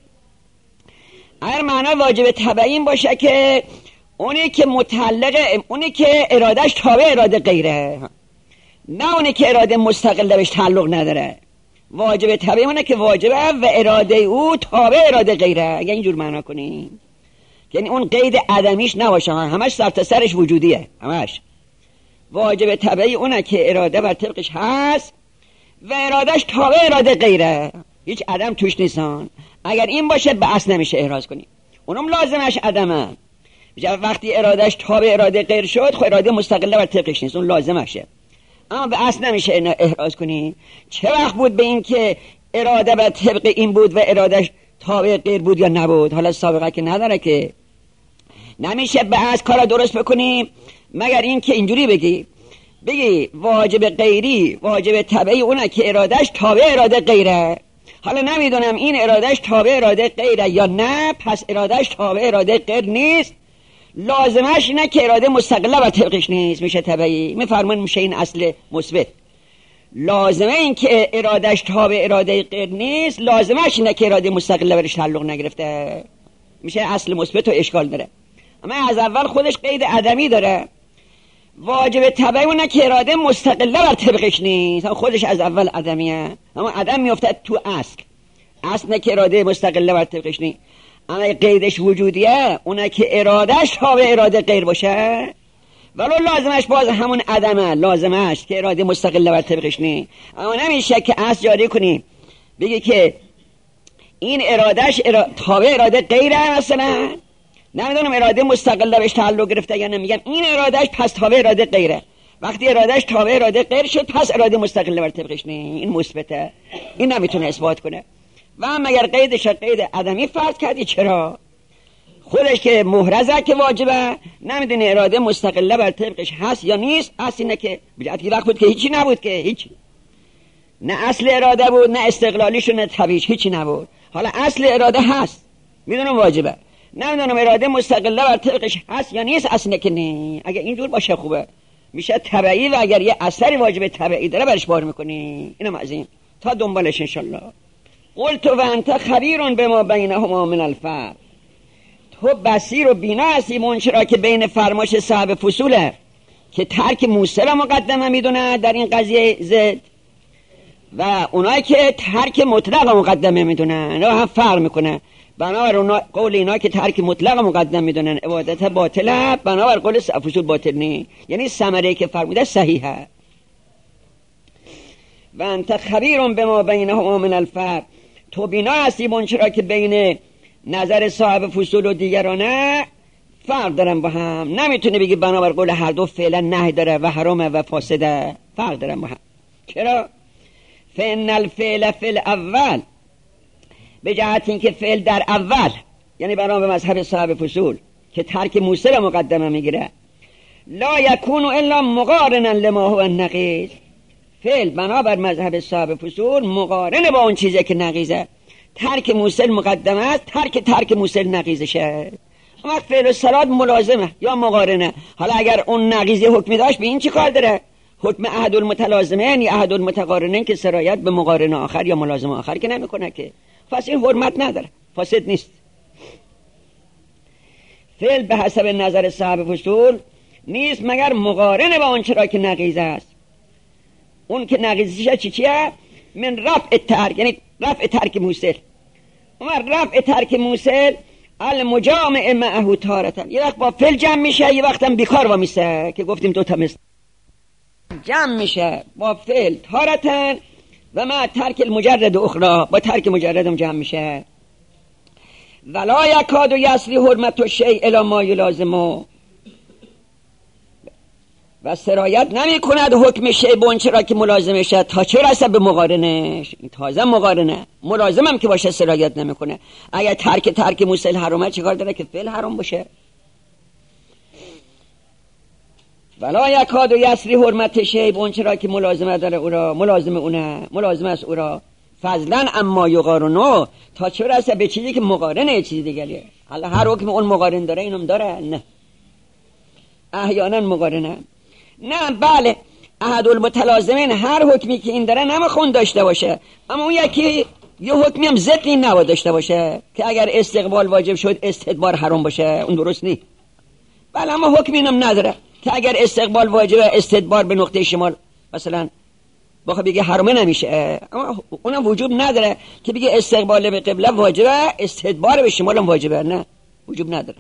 اگر معنای واجب طبعی این باشه که اونی که متعلق، اونی که ارادهش تابع اراده غیره، نه اونی که اراده مستقل بهش تعلق نداره. واجب طبعی اونه که واجبه و اراده او تابع اراده غیره. اگر اینجور معنا کنیم یعنی اون قید عدمیش نباشه، همش سر تا سرش وجودیه، همش. واجب طبعی اونه که اراده بر طبقش هست و ارادهش تابع اراده غیره، هیچ عدم توش نیستن. اگر این باشه به اصل نمیشه احراز کنی، اونم لازمش عدمه. وقتی ارادهش تابع اراده غیر شد خب اراده مستقله بر طبقش نیست، اون لازمشه، اما به اصل نمیشه اینو احراز کنی. چه وقت بود به این که اراده بر طبق این بود و ارادهش تابع غیر بود یا نبود؟ حالا سابقه که نداره که نمیشه به اصل کارا درست بکنیم مگر این که اینجوری بگی بگی واجب غیری واجب طبعی اونه که ارادهش تابع اراده غیره. حالا نمیدونم این ارادهش تابع اراده غیره یا نه، پس ارادهش تابع اراده غیر نیست، لازمش اینه که اراده مستقله بر طبقش نیست، میشه طبعی. میفرمان میشه این اصل مثبت. لازمه این که ارادهش تابع اراده غیر نیست، لازمش اینه که اراده مستقله برش تعلق نگرفته، میشه اصل مثبت و اشکال داره. اما از اول خودش قید عدمی داره. واجب طبعی اونه که اراده مستقله بر طبقش نیست، خودش از اول عدمیه، اما عدم میفته تو اصل. اصل نه که اراده مستقله بر طبقش نیست، اما قیدش وجودیه، اونه که ارادهش تابع اراده غیر باشه ولو لازمش باز همون عدمه، لازمش که اراده مستقله بر طبقش نیست. اما نمیشه که اصل جاری کنی بگی که این ارادهش ارا... تابع اراده غیره، مثلا نمیدونم اراده مستقله بهش تعلق گرفته یا نمیگم این ارادهش پس تابع اراده غیره. وقتی ارادهش تابع اراده غیر شد پس اراده مستقله بر طبقش نیست، این مثبته، این نمیتونه اثبات کنه. و مگر قیدش قید عدمی فرض کردی، چرا؟ خودش که محرزه که واجبه، نمیدونه اراده مستقله بر طبقش هست یا نیست. اصل اینه که بجاتی وقت بود که هیچی نبود، که هیچی، نه اصل اراده بود نه استقلالیش نه طبیعیش، هیچی نبود. حالا اصل اراده هست، میدونم واجبه، نمیدونم اراده مستقله بر طبقش هست یا نیست، اصل اینه که نه. اگر اینجور باشه خوبه، میشه طبیعی، و اگر یه اثری واجب طبیعی داره برش بار میکنی. اینم از این تا دنبالش انشالله. قلت و انت خبیر بما بینهما من الفرق، تو بصیر و بینا هستی اون چرا که بین فرماش صاحب فصوله که ترک موسر را مقدمه میدونه در این قضیه زد، و اونایی که ترک مطلق مقدمه میدونن را هم فرق میکنه. بنابر اونا قول اینا که ترک مطلق مقدم میدونن عبادت باطله، بنابر قول صاحب فصول باطل نی، یعنی ثمره که فرموده صحیحه. و انت خبیر بما بینهما من الفرق، تو بینا هستی اون چرا که بین نظر صاحب فصول و دیگرانه فرق دارن با هم. نمیتونه بگی بنابر قول هر دو فعلا نهی داره و حرامه و فاسده، فرق دارن با هم. چرا؟ فإن الفعل فی الاول، به جهت اینکه فعل در اول، یعنی بنابر مذهب صاحب فصول که ترک موسر مقدمه میگیره، لا یکون الا مقارنا لما هو النقیض، فعل بنابر مذهب صاحب فصول مقارنه با اون چیزی که نقیضه. ترک موسر مقدمه است، ترک ترک موسر نقیضشه. اما فعل الصلات ملازمه یا مقارنه. حالا اگر اون نقیضی حکمی داشت به این چی کار داره؟ حکم احد المتلازمین یا احد المتقارنین که سرایت به مقارنه آخر یا ملازم آخر که نمیکنه که، پس این حرمت نداره، فاسد نیست. فعل به حسب نظر صاحب فصول نیست مگر مقارنه با اون چرا که نقیض است. اون که نقیضیشه چی چیه؟ من رفع ترک، یعنی رفع ترک موسل. اما رفع ترک موسل المجامع معه تارتن، یه وقت با فعل جمع میشه، یه وقت هم بیکار با میشه که گفتیم دوتا مثل جمع میشه با فعل تارتن و ما ترک المجرد اخرى، با ترک مجرد هم جمع میشه. ولا یکاد یسری حرمت الشیء الی ما یلازمه، و سرایت نمی کند حکم شیء به اون چرا که ملازمه شد تا چه رسد به مقارنش. این تازه مقارنه، ملازم هم که باشه سرایت نمی کنه. اگر ترک ترک موسل حرامه چیکار داره که فعل حرام باشه؟ ولا یکاد یسری حرمت شیء به اون چرا که ملازمه داره او را، ملازم اونه، ملازم است او را، فضلا اما یقارنه، تا چه رسد به چیزی که مقارنه چیز دیگریه. حالا هر حکم اون مقارن داره اینم داره؟ نه، احیانا مقارنه. نه بله، احد المتلازمین هر حکمی که این داره نمیخون داشته باشه، اما اون یکی یه حکمی هم ضد این نباید داشته باشه که اگر استقبال واجب شد استدبار حرام باشه. اون درست نیست. بله اما حکمی هم نداره که اگر استقبال واجبه استدبار به نقطه شمال مثلا بخواه بگه حرامه نمیشه. اما اونم وجوب نداره که بگه استقبال به قبله واجبه استدبار به شمال هم واجبه. نه وجوب نداره.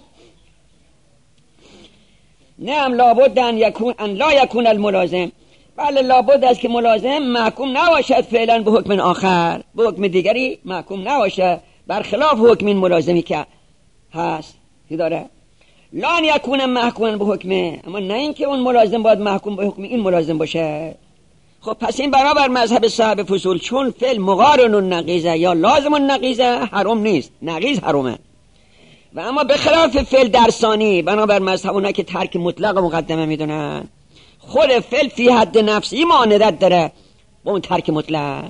نه هم لابد ان یکون ان لا یکون الملازم، بله لابد است که ملازم محکوم نباشد فعلا به حکم آخر، به حکم دیگری محکوم نباشه برخلاف حکم این ملازمی که هست که داره. لا یکون محکوم به حکمه، اما نه اینکه اون ملازم باید محکوم به حکم این ملازم باشه. خب پس این برابر مذهب صاحب فصول، چون فعل مقارن النقیضه یا لازم النقیضه حرام نیست، نقیض حرامه. و اما به خلاف فعل درسانی بنابر مذهب اونا که ترک مطلق مقدمه میدونن، خود فعل فی حد نفسی معاندت داره با اون ترک مطلق.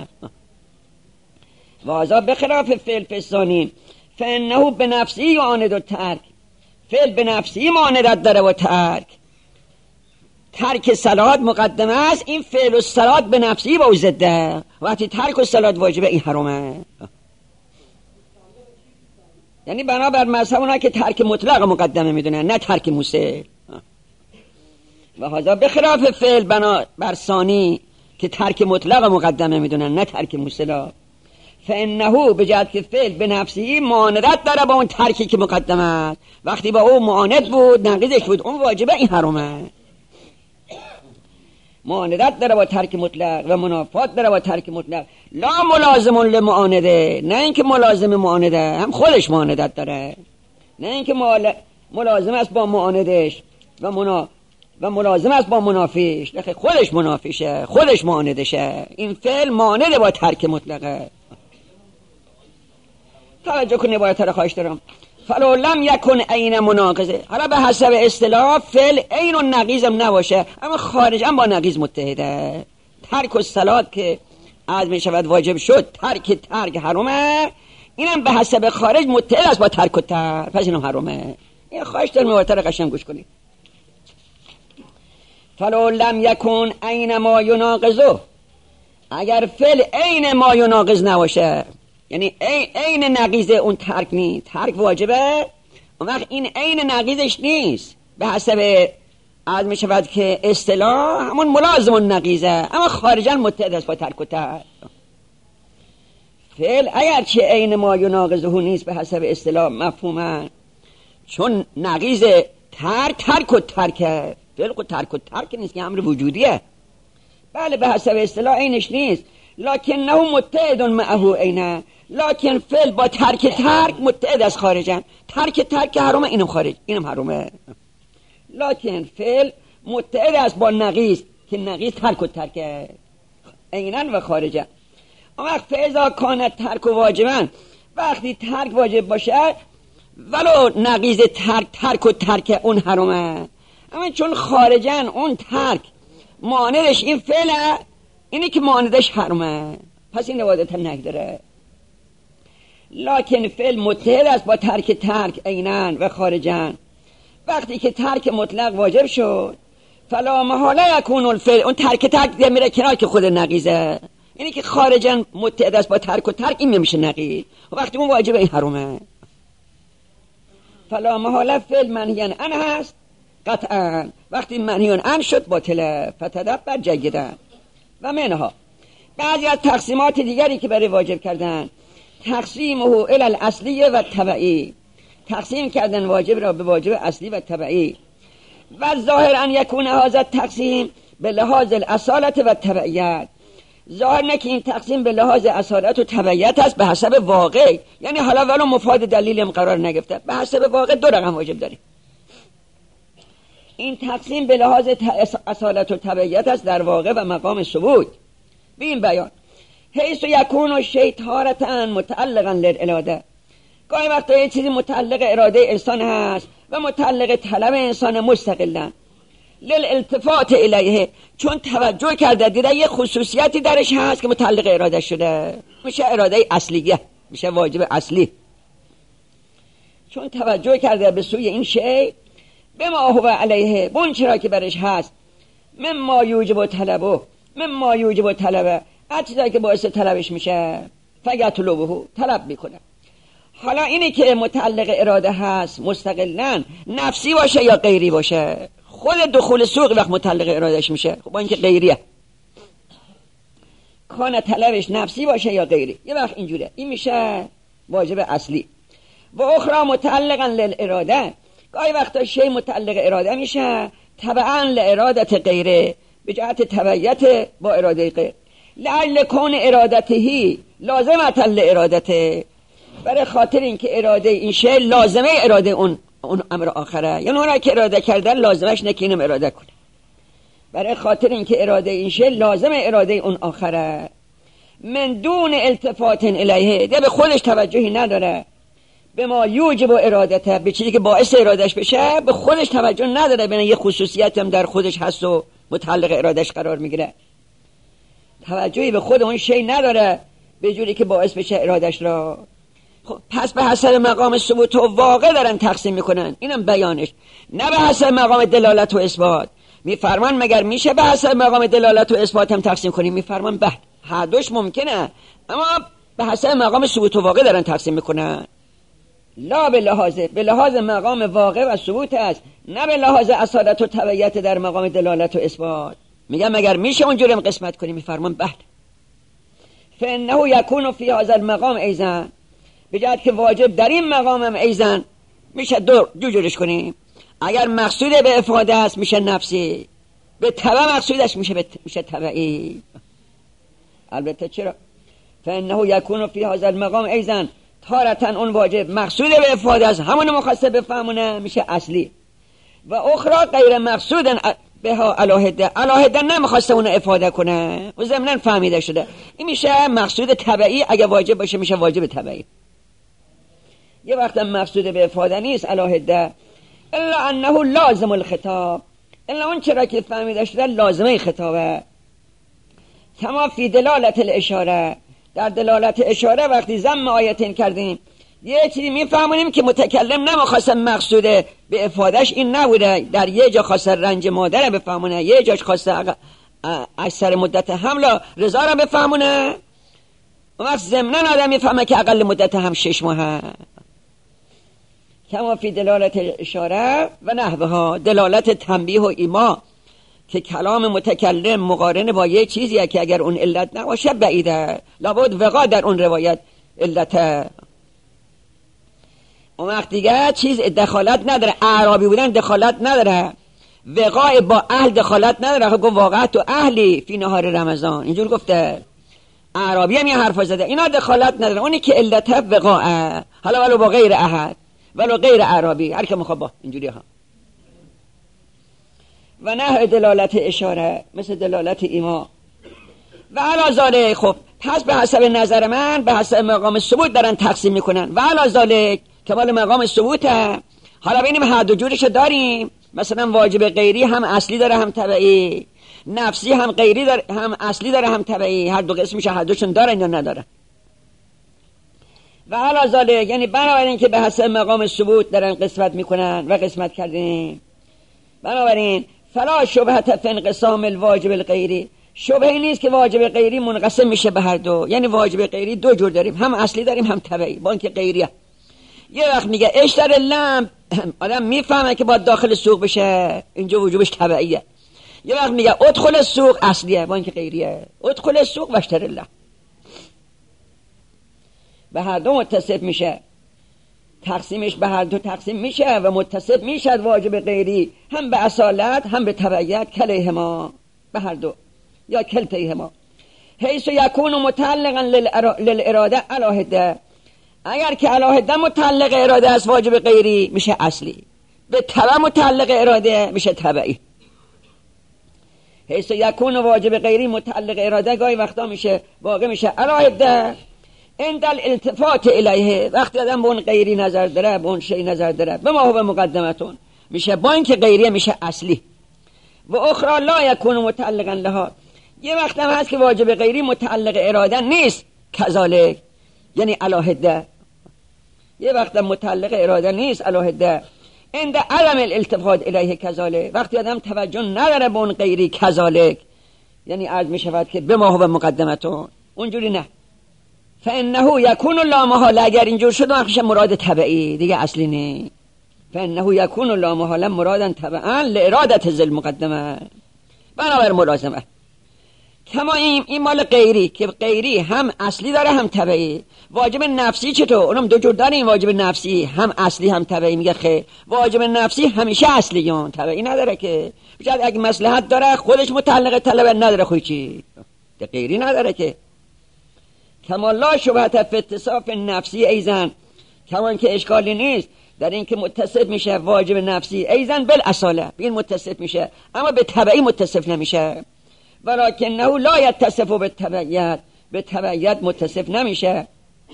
واذا به خلاف فعل فسانی فانه به نفسی یعاند الترک، فعل به نفسی معاندت داره با ترک. ترک صلات مقدمه است، این فعل و صلات به نفسی با او ضده. وقتی ترک و صلات واجبه این حرامه. یعنی بنابر مذهب اونا که ترک مطلق مقدمه میدونن نه ترک موسل. و هذا به خلاف فعل بنا بر ثانی که ترک مطلق مقدمه میدونن نه ترک موسلا. فانه به جهت که فعل به نفسی معاندت داره با اون ترکی که مقدمه است. وقتی با اون معاند بود نقیضش بود اون واجبه این حرامه. معاندت داره با ترک مطلق و منافات داره با ترک مطلق. لا ملازم لمعانده، نه اینکه ملازم معانده، هم خودش معاندت داره. نه اینکه ملازم است با معاندش و منا و ملازم است با منافیش، نه خودش منافیشه، خودش معاندشه. این فعل معانده با ترک مطلقه. توجه کنید باید تر خواهش دارم. فلو لم یکن عین مناقضه، حالا به حسب اصطلاح فعل عین و نقیض هم نباشه اما خارجا با نقیض متحده. ترک الصلات که از می شود واجب شد، ترک ترک حرامه، اینم به حسب خارج متحد است با ترک و ترک، پس اینم حرامه. این خواهش دارم مواتر قشنگ گوش کنید. فلو لم یکن عین ما یناقضه، اگر فعل عین ما یناقض نباشه، یعنی عین نقیض اون ترک نیست، ترک واجبه، اون وقت این عین نقیضش نیست، به حسب از می شود که اصطلاح همون ملازم نقیضه اما خارجا متحد است با ترک و ترک. فعل اگرچه عین ما یناقضه نیست به حسب اصطلاح مفهوما، چون نقیض ترک ترک و ترکه، فعل و ترک و ترک نیست که امر وجودیه. بله به حسب اصطلاح عینش نیست، لکن نه متحد معه عینه، لکن فعل با ترک ترک متحد از خارجن. ترک ترک حرامه، اینم خارج، اینم حرامه. لکن فعل متحد است با نقیض که نقیض ترک و ترک عینن و خارجن. اما فعضا کانت ترک و واجبن، وقتی ترک واجب باشه ولو نقیض ترک ترک و ترک اون حرامه، اما چون خارجن اون ترک معاندش این فعله، اینی که معاندش حرامه، پس این روایت نگذره. لکن فعل متحد است با ترک ترک عینن و خارجن. وقتی که ترک مطلق واجب شد فلا محاله یکون الفعل، اون ترک ترک میره کنار که خود نقیضه، اینی که خارجن متحد است با ترک و ترک، این میشه نقیض، وقتی اون واجب این حرامه. فلا محاله فعل منهیان ان هست قطعا، وقتی منهیان ان شد باطله. فتدبر جیدا. و منها بعضی از تقسیمات دیگری که برای واجب کردن، تقسیمه الی الاصلی و تبعی، تقسیم کردن واجب را به واجب اصلی و تبعی. و ظاهر ان یکون هذا تقسیم به لحاظ الاصالت و تبعیت، ظاهر نه که این تقسیم به لحاظ اصالت و تبعیت است به حسب واقع، یعنی حالا ولو مفاد دلیلی هم قرار نگرفته، به حسب واقع دو رقم واجب داریم. این تقسیم به لحاظ اصالت و تبعیت است در واقع و مقام ثبوت. به این بیان حیث یکون شیء تارة متعلقا للاراده، گاهی وقتا یه چیزی متعلق اراده انسان هست و متعلق طلب انسان مستقلا للالتفات الیه، چون توجه کرده دیده یه خصوصیتی درش هست که متعلق اراده شده، میشه اراده اصلیه، میشه واجب اصلی. چون توجه کرده به سوی این شیء به ما هو علیه، بون چرا که برش هست مما یوجب طلبه مما یوجب طلبه از چیزایی که باعث طلبش میشه فیطلبه طلب میکنه. حالا اینی که متعلق اراده هست مستقلاً نفسی باشه یا غیری باشه، خود دخول سوق وقت متعلق ارادهش میشه، خب با اینکه غیریه کان طلبش نفسی باشه یا غیری، یه وقت اینجوره، این میشه واجب اصلی. و اخرى متعلقا للاراده، گاهی وقتا شی متعلق اراده میشه تبعا لارادت غیره، به جهت تبعیت با اراده غیر، لعل کون ارادته لازمه لارادته، برای خاطر اینکه اراده این شی لازمه اراده اون اون امر آخره، یعنی اون که اراده کردن لازمش نکینم اراده کنه، برای خاطر اینکه اراده این شی لازمه اراده اون آخره، من دون التفات الیه، ده به خودش توجهی نداره، به ما یوجب ارادته، به چیزی که باعث ارادش بشه به خودش توجه نداره، ببین یه خصوصیت هم در خودش هست و متعلق ارادش قرار میگیره، توجهی به خود اون شی نداره به جوری که باعث بشه ارادش را. خب پس به حسب مقام ثبوت و واقع دارن تقسیم میکنن، اینم بیانش، نه به حسب مقام دلالت و اثبات. میفرمان مگر میشه به حسب مقام دلالت و اثبات هم تقسیم کنیم؟ میفرمان به هر دوش ممکنه، اما به حسب مقام ثبوت و واقع دارن تقسیم میکنن، لا به لحاظ به لحاظ مقام واقع و ثبوت است، نه به لحاظ اصالت و تبعیت در مقام دلالت و اثبات. میگم مگر میشه اونجوری قسمت کنیم؟ میفرمان بله، فانه یکون فی هذا المقام ایضا، به جهت که واجب در این مقام هم ایضا میشه دو دو جورش کنیم. اگر مقصود به افاده است میشه نفسی، به تبع مقصودش میشه به میشه تبعی. البته چرا؟ فانه یکون فی هذا المقام ایضا، تارتن اون واجب مقصود به افاده است همون مخصص بفهمونه میشه اصلی، و اخرى غیر مقصود بها علاهده، علاهده نمیخواسته اون افاده کنه و ضمناً فهمیده شده، این میشه مقصود تبعی. اگه واجب باشه میشه واجب تبعی. یه وقت مقصود به افاده نیست علاهده، الا انه لازم الخطاب، الا اون چرا که فهمیده شده لازمه خطابه. کما فی دلالت الاشاره، در دلالت اشاره وقتی ضم آیتین کردیم یه چیزی میفهمونیم که متکلم نمیخواسته مقصود به افادهش این نبوده، در یه جا خواسته رنج مادر بفهمونه، یه جاش خواسته اکثر مدت حمل رضا را بفهمونه، و وقت ضمناً آدم میفهمه که اقل مدت هم شش ماه. کما فی دلالت اشاره و نحوها، دلالت تنبیه و ایما که کلام متکلم مقارن با یه چیزیه که اگر اون علت نباشه بعیده، لابد وقا در اون روایت علت. اون وقت دیگه چیز دخالت نداره، اعرابی بودن دخالت نداره، وقاع با اهل دخالت نداره. گفت واقعا تو اهلی فی نهار رمضان، اینجور گفته، اعرابی هم یه حرف زده، اینا دخالت نداره، اونی که علت وقاعه، حالا ولو با غیر احد ولو غیر اعرابی، هر که مخواه با اینجوری ها. و نه دلالت اشاره مثل دلالت ایما و علا ذالک. خب پس به حسب نظر من به حسب مقام ثبوت دارن تقسیم میکنن، و علا ذالک که مال مقام ثبوته. حالا ببینیم هر دو جورشو داریم، مثلا واجب غیری هم اصلی داره هم تبعی، نفسی هم غیری داره هم اصلی داره هم تبعی، هر دو قسمش هر دوشون دارن یا ندارن. و علا ذالک یعنی بنابراین که به حسب مقام ثبوت دارن قسمت میکنن و قسمت کردیم، بنابراین فلا شبهت فی انقسام الواجب الغیری، شبهه نیست که واجب غیری منقسم میشه به هر دو، یعنی واجب غیری دو جور داریم، هم اصلی داریم هم تبعی، با اینکه غیریه. یه وقت میگه اشتر اللم، آدم میفهمه که باید داخل سوق بشه، اینجا وجوبش تبعیه. یه وقت میگه ادخل السوق، اصلیه، با اینکه غیریه. ادخل السوق و اشتر اللم، به هر دو متصف میشه، تقسیمش به هر دو تقسیم میشه و متصف میشد واجب غیری هم به اصالت هم به تبعیت، کلیهما به هر دو یا کلتیهما، حیث یکون متعلقا للاراده علاهده، اگر که علاهده متعلق اراده است واجب غیری میشه اصلی، به تبع متعلق اراده میشه تبعی. حیث یکون واجب غیری متعلق اراده گاهی وقتا میشه واقع میشه علاهده عند الالتفات الیه، وقتی آدم به اون غیری نظر داره، به اون شی نظر داره، به ما هو به مقدمتون میشه با اینکه غیریه میشه اصلی. و اخرى لا یکون متعلقا لها، یه وقت هم هست که واجب غیری متعلق اراده نیست، کذالک یعنی علاهده، یه وقت هم متعلق اراده نیست علاهده، عند عدم الالتفات الیه کذالک، وقتی آدم توجه نداره به اون غیری کذالک، یعنی عرض می شود که به ما هو مقدمتون، اونجوری نه. فانه یکون لا محاله، اگر اینجور شد وقتش مراد تبعی دیگه اصلی نه. فانه یکون لا محاله مرادا تبعا لارادت ذل مقدمه، بنابر ملازمه. کما این این مال غیری که غیری هم اصلی داره هم تبعی. واجب نفسی چطور؟ اونم دو جور داره، این واجب نفسی هم اصلی هم تبعی. میگه خیر واجب نفسی همیشه اصلیون، تبعی نداره که. بجد اگه مصلحت داره خودش متعلق طلب نداره، خوی چی ده غیری نداره که. کما لا شبهت فی اتصاف نفسی ایزن، کمان که اشکالی نیست در این که متصف میشه واجب نفسی ایزن بالاصاله، این متصف میشه اما به تبعی متصف نمیشه. ولکنه لا یتصف بالتبعیت، به تبعیت متصف نمیشه.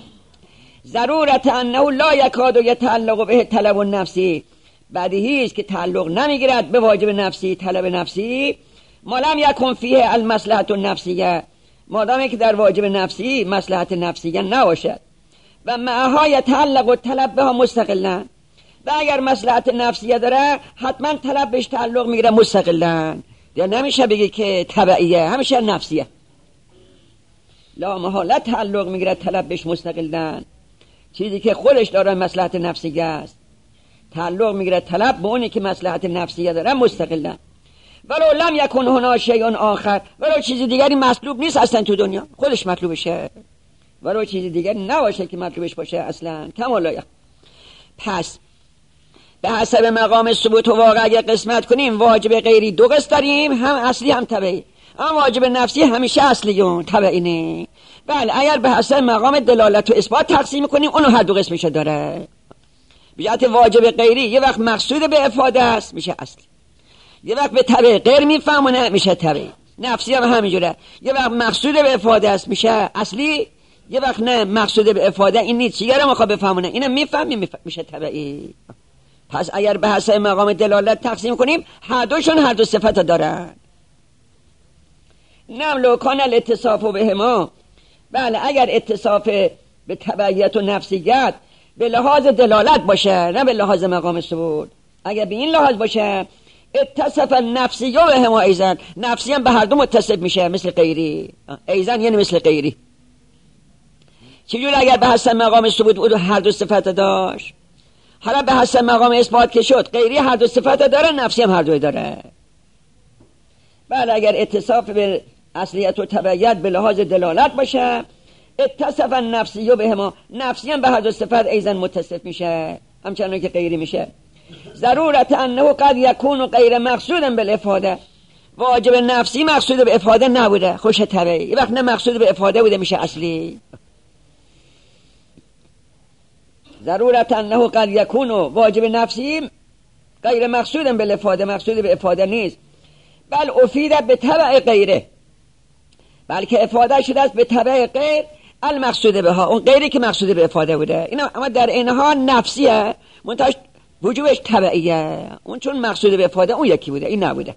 ضرورت انه لا یکاد یتعلق به طلب النفسی، بدیهی است که تعلق نمیگیرد به واجب نفسی طلب نفسی. ما لم یکن فیه المصلحة النفسیه، مادامی که در واجب نفسی مصلحت نفسیه نباشد. و معها یتعلق و طلب بها مستقلا، و اگر مصلحت نفسیه داره حتما طلب بهش تعلق میگیره مستقلا، یا نمیشه بگی که تبعیه، همیشه نفسیه. لا محاله تعلق میگیره طلب بهش مستقلا، چیزی که خودش داره مصلحت نفسیه است تعلق میگیره طلب به اونی که مصلحت نفسیه داره مستقلا. ولو لم یکن هنا شیء آخر، ولو چیزی دیگری مطلوب نیست اصلا تو دنیا، خودش مطلوبشه، ولو چیزی دیگری نباشه که مطلوبش باشه اصلا. کما لا. پس به حسب مقام ثبوت و واقع اگه قسمت کنیم واجب غیری دو قسم داریم، هم اصلی هم تبعی. اما واجب نفسی همیشه اصلیون، تبعی نه. بله اگر به حسب مقام دلالت و اثبات تقسیم کنیم اونو هر دو قسمش داره. بجهت واجب غیری یه وقت مقصود به افاده است میشه اصلی، یه وقت به تبع غیر میفهمونه میشه تبعی. نفسی هم همینجوره، یه وقت مقصود به افاده است میشه اصلی، یه وقت نه مقصود به افاده این نیست چیگره میخواد بفهمونه اینم میفهمی میشه تبعی. پس اگر به حسب مقام دلالت تقسیم کنیم هر دوشون هر دو صفت دارن. نم لو کان الاتصاف بهما، بله اگر اتصاف به تبعیت و نفسیت به لحاظ دلالت باشه نه به لحاظ مقام ثبوت، اگر به این لحاظ باشه اتصاف نفسی و بهما ایزن، نفسی هم به هر دو متصف میشه مثل غیری، ایزن یعنی مثل غیری. چجور اگر به حسب مقام ثبوت بود هر دو صفت داشت، حالا به حسب مقام اثبات که شد غیری هر دو صفت داره نفسی هم هر دو داره. بله اگر اتصاف به اصلیت و تبعیت به لحاظ دلالت باشه اتصاف نفسی و بهما، نفسی هم به هر دو صفت ایزن متصف میشه همچنان که غیری میشه. ضرورت انه قد یکون غیر مقصود بالافاده، واجب نفسی مقصود به افاده نبوده خوش تبعی، یه وقت نه مقصود به افاده بوده میشه اصلی. ضرورت انه قد یکون واجب نفسی غیر مقصود بالافاده، مقصود به افاده نیست. بل افیده به تبع غیره، بلکه افاده شده است به تبع غیر المقصود بها، اون غیری که مقصود به افاده بوده. اینا اما در اینها نفسیه منتهاش وجوبش تبعیه، اون چون مقصود به افاده اون یکی بوده این نبوده.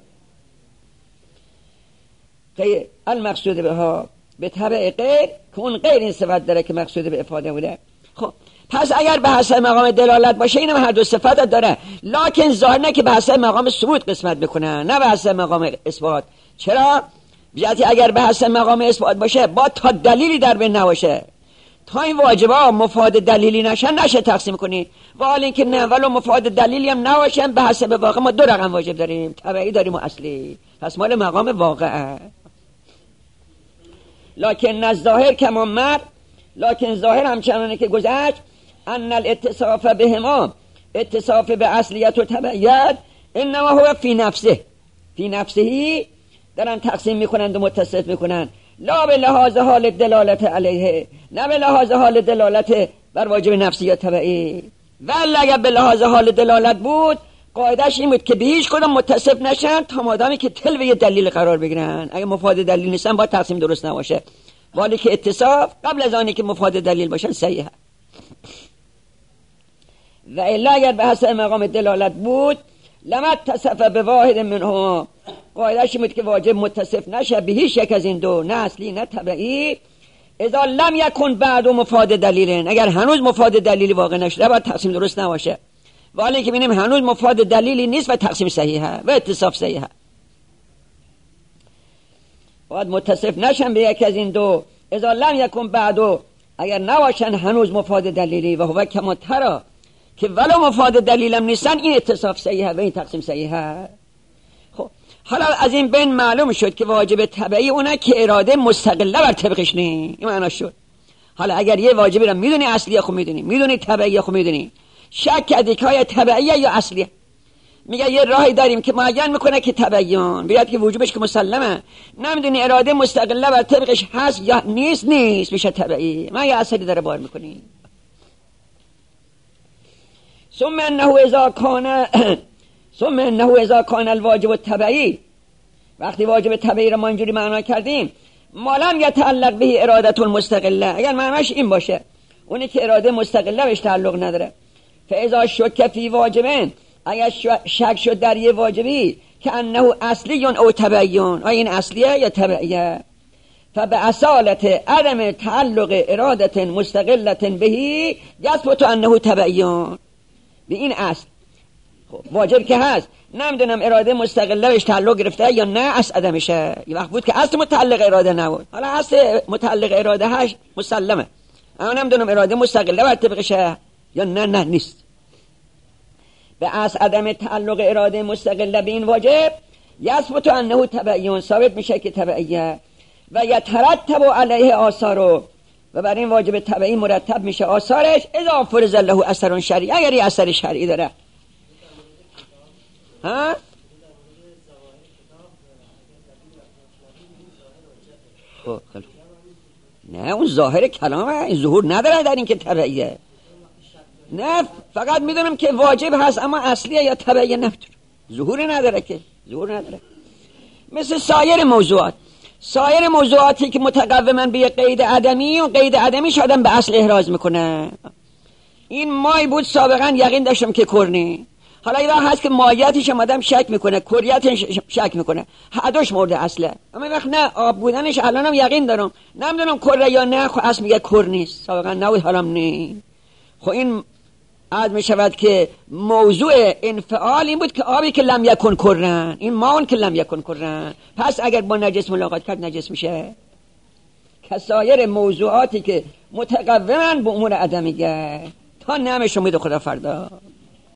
غیر المقصود بها به تبع غیر که اون غیر این صفت داره که مقصود به افاده بوده. خب پس اگر به حسب مقام دلالت باشه اینم هر دو صفت داره، لکن ظاهر نه که به حسب مقام ثبوت قسمت بکنن نه به حسب مقام اثبات. چرا؟ بجاتی اگر به حسب مقام اثبات باشه با تا دلیلی در بین نباشه، تا این واجبا مفاد دلیلی نشن نشه تقسیم کنی. و حال این که نه ولو مفاد دلیلی هم نباشن به حسب واقع ما دو رقم واجب داریم، تبعی داریم و اصلی، پس مال مقام واقعه. لکن الظاهر کما مر، لکن ظاهر همچنانه که گذشت ان الاتصاف بهما، اتصاف به اصلیت و تبعیت انما هو فی نفسه، فی نفسهی دارن تقسیم میکنند و متصف میکنند، لا به لحاظ حال دلالت علیه، نه به لحاظ حال دلالت بر واجب نفسی یا تبعی. ولی اگر به لحاظ حال دلالت بود قاعدش این بود که به هیچ کدوم متصف نشن تا مادامی که تل به یه دلیل قرار بگیرن. اگه مفاد دلیل نیستن باید تقسیم درست نباشه، ولی که اتصاف قبل از آنی که مفاد دلیل باشن صحیحه. و الا اگر به حسب مقام دلالت بود لمت تصف به واحد منهما، قاعده‌اش این بود که واجب متصف نشه به هیچ یک از این دو، نه اصلی نه تبعی. اذا لم یکن بعد مفاد دلیل، اگر هنوز مفاد دلیلی واقع نشده باید تقسیم درست نباشه. ولی که ببینیم هنوز مفاد دلیلی نیست و تقسیم صحیحه و اتصاف صحیحه. باید متصف نشن به یکی از این دو. اذا لم یکن بعدو، اگر نباشن هنوز مفاد دلیلی و هو کما ترا، که ولو مفاد دلیلم نیستن، این اتصاف صحیحه و این تقسیم صحیحه. خب حالا از این بین معلوم شد که واجب تبعی اونه که اراده مستقله بر طبقش نی. این معنا شد. حالا اگر یه واجبی رو میدونی اصلیه، خب میدونی، میدونی تبعیه، خب میدونی، شک کردی که های تبعیه یا اصلیه، میگه یه راهی داریم که معین میکنه که تبعیون بیاد که وجوبش که مسلمه، نمیدونی اراده مستقله بر طبقش هست یا نیست، نیست میشه تبعی. ما یه اصلی داره بار میکنی. ثم انه اذا کان ثم انه اذا کان الواجب التبعی، وقتی واجب تبعی رو ما اینجوری معنا کردیم، مالم یتعلق به اراده المستقله، اگر معناش این باشه اونی که اراده مستقله بهش تعلق نداره، فاذا شک فی واجبین، اگر شک شد در یه واجبی که انه اصلی او تبعیون، آیا این اصلیه یا تبعیه، فباصالت عدم تعلق اراده مستقله بهی یثبت انه تبعیون، به این اصل خب واجب که هست، نمیدونم اراده مستقله بهش تعلق گرفته یا نه، اصل عدمشه. یه وقت بود که اصل متعلق اراده نبود، حالا اصل متعلق اراده هش مسلمه، اما نمیدونم اراده مستقله بر طبقشه یا نه، نه نیست. به اصل عدم تعلق اراده مستقله به این واجب یثبت انه تبعیون، ثابت میشه که تبعیه، و یترتب علیه آثارو، و بر این واجب تبعی مرتب میشه آثارش، اذا فرض له اثر شرعی، اگر یه اثر شرعی داره. ها خب خب نه، اون ظاهر کلامه، این ظهور نداره در این که تبعیه. نه فقط میدونم که واجب هست اما اصلیه یا تبعیه نمیدونم، ظهور نداره، که ظهور نداره. مثل سایر موضوعات، سایر موضوعاتی که متقومن به قید عدمی، و قید عدمی شدن به اصل احراز میکنه. این مای بود سابقا یقین داشتم که کرنی، حالا اینا هست که مایتش آمدم شک میکنه، کریتش شک میکنه، هر دوش مورد اصله. اما وقت نه آب بودنش الانم یقین دارم، نمیدونم کره یا نه، خب اصل میگه کر نیست، سابقا نبود حالم نی. خب این عاد می شود که موضوع انفعال این بود که آبی که لم یکن کرن، این ماون که لم یکن کرن، پس اگر با نجس ملاقات کرد نجس میشه. کسایر موضوعاتی که متقومن به امور عدمیه. تا نعمش امید خدا فردا.